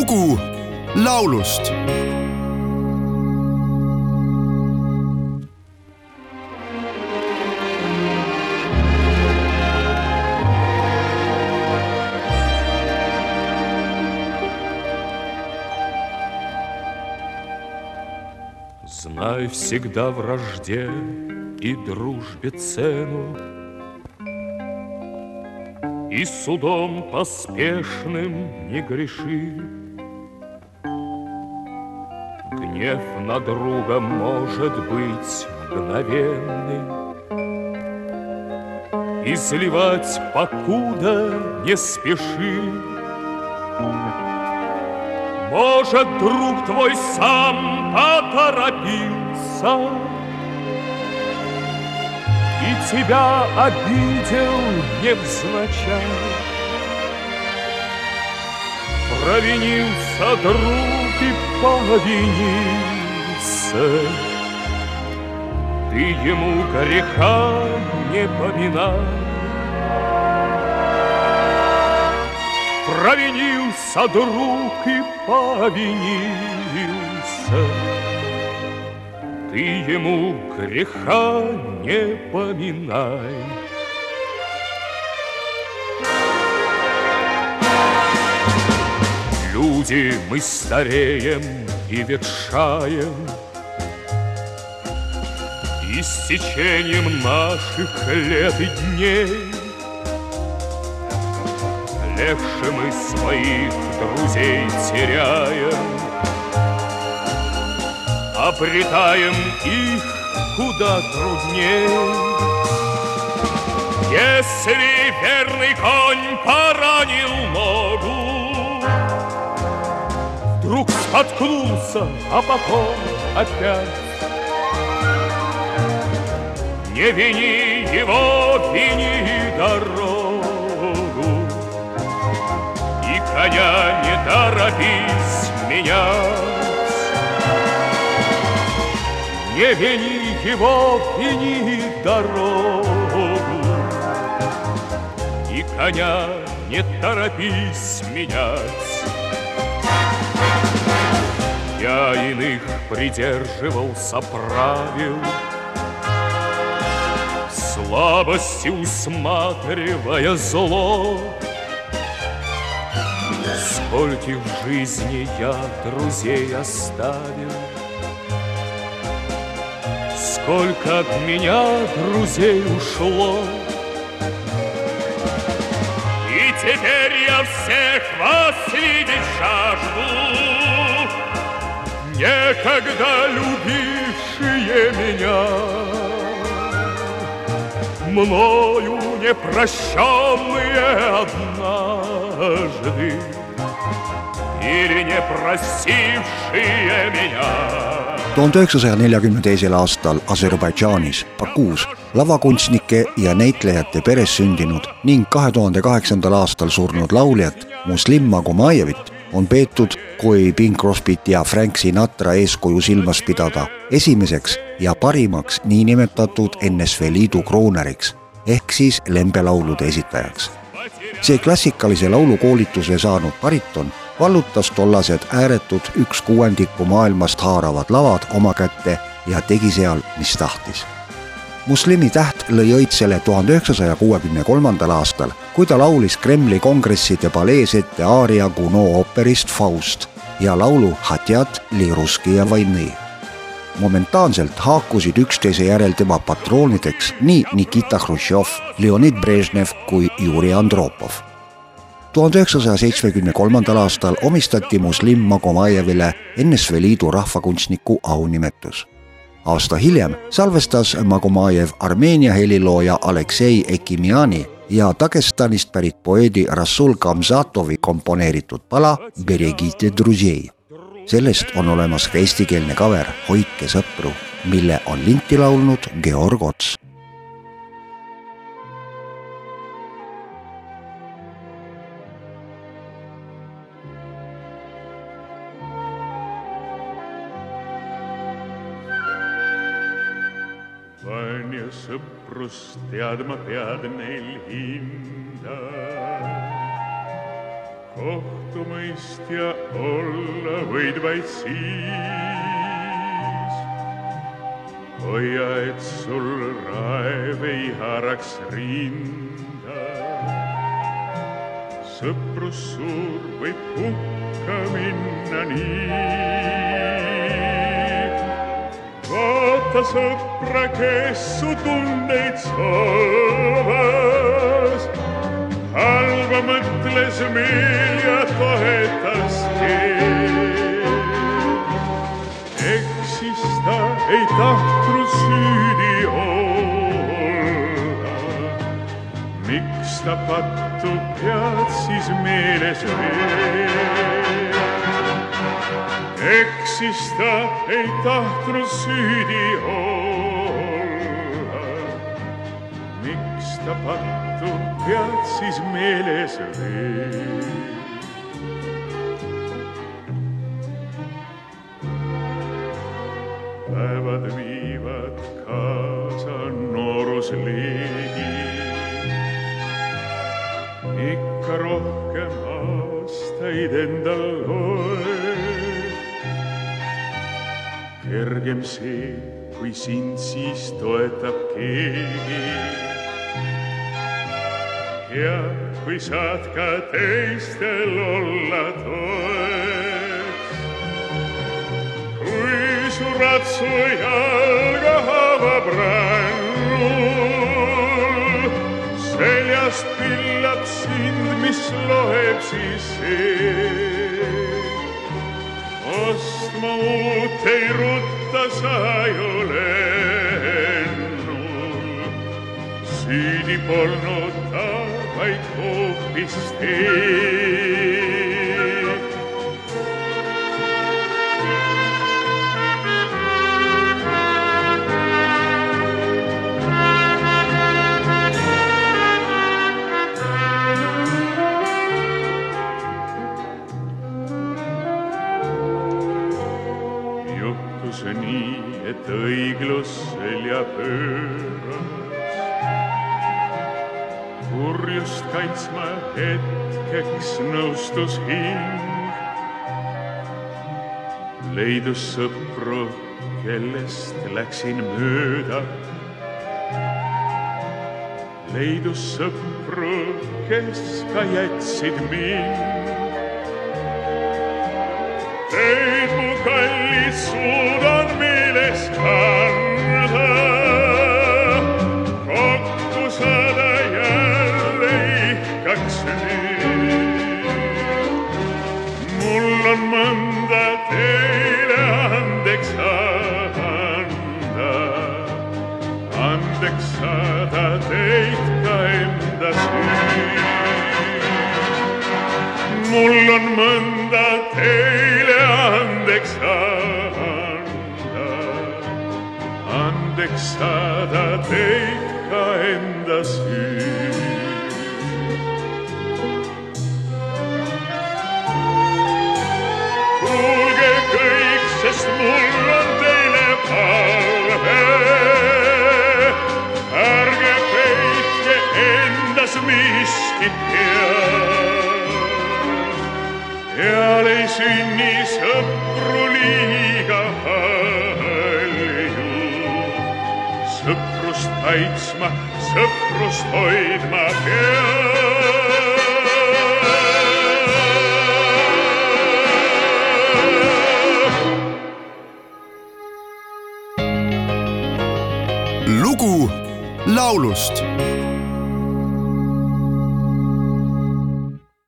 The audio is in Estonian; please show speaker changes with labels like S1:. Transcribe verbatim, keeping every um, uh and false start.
S1: lugu laulust.
S2: Знай всегда вражде и дружбе цену, и судом поспешным не греши. Гнев на друга может быть мгновенный, и сливать покуда не спеши. Может, друг твой сам поторопился и тебя обидел невзначай. Провинился друг и повинился, ты ему греха не поминай. Провинился друг и повинился, ты ему греха не поминай. Люди, мы стареем и ветшаем, и с течением наших лет и дней легче мы своих друзей теряем, обретаем их куда трудней. Если верный конь поранил ногу, вдруг споткнулся, а потом опять, не вини его, вини дорогу, и коня не торопись менять. Не вини его, вини дорогу, и коня не торопись менять. Я иных придерживался правил, слабости усматривая зло. Скольких в жизни я друзей оставил, сколько от меня друзей ушло. И теперь я всех вас видеть жажду, некогда любившие меня, мною непрощенные однажды, или не простившие меня.
S3: tuhande üheksasaja neljakümne teisel aastal Aserbaidžaanis Bakuus lavakunstnike ja näitlejate peres sündinud ning kahe tuhande kaheksandal aastal surnud lauljat Muslim Magomajevit on peetud, kui Bing Crosbyt ja Frank Sinatra eeskuju silmas pidada, esimeseks ja parimaks niinimetatud N S V liidu krooneriks ehk siis lembelaulude esitajaks. See klassikalise laulukoolituse saanud bariton vallutas tollased ääretud üks kuuendikku maailmast haaravad lavad oma kätte ja tegi seal, mis tahtis. Muslimi täht lõi õitsele tuhande üheksasaja kuuekümne kolmandal aastal, kui ta laulis Kremli kongresside palees ette aaria Gounod ooperist Faust ja laulu Hatjat li ruskija vaini. Momentaanselt haakusid üksteise järel tema patroonideks nii Nikita Hruštšov, Leonid Brežnev kui Juri Andropov. tuhande üheksasaja seitsmekümne kolmandal aastal omistati Muslim Magomajevile N S V liidu rahvakunstniku aunimetus. Aasta hiljem salvestas Magomajev Armeenia helilooja Aleksei Ekimiani ja Dagestanist pärit poeedi Rasul Gamzatovi komponeeritud pala Beregite druzei. Sellest on olemas ka eestikeelne kaver Hoidke sõpru, mille on linti laulnud Georg Ots.
S4: Vanja sõprust teadma pead neil hinda. kohtumõistja olla võid vaid siis. Hoia, et sul raev ei haaraks rinda. Sõprus suur võib hukka minna nii. Vaata sõpra, kes su tundeid solvas. Halva mõtles meel ja toetas keelt. Eksis ta ei tahtnud süüdi olla. Miks ta pattu pead siis meeles veel? Eksis ta ei tahtnud süüdi olla. Miks ta pattu pead siis meeles veel? Päevad viivad kaasa noorusleegi. Ikka rohkem aastaid endal loed. Kergem see, kui sind siis toetab keegi. Ja kui saad ka teistel olla toeks. Kui su ratsu jalga haavab rännul, seljast pillab sind, mis loeb siis see. Ostma uut ei rutta sa ju lennul, süüdi polnud ta, vaid hoopis teed. Juhtus nii, et õiglus selja pööras. Kurjust kaitsma hetkeks nõustus hing. Leidus sõpru, kellest läksin mööda. Leidus sõpru, kes ka jätsid mind. Teid mu kallid suudan meeles kanda. Kokku saada jälle ihkaks nüüd. Mul on mõnda teile andeks anda. Andeks saada teid ka enda süü. Mul on mõnda teile andeks anda. Andeks saada teid ka enda süü. Kuulge kõik, sest mul on teile palve. Ärge peitke endas miskit head. Eal ei sünni sõpru liiga palju. Sõprust kaitsma, sõprust hoidma peab.
S1: Lugu laulust.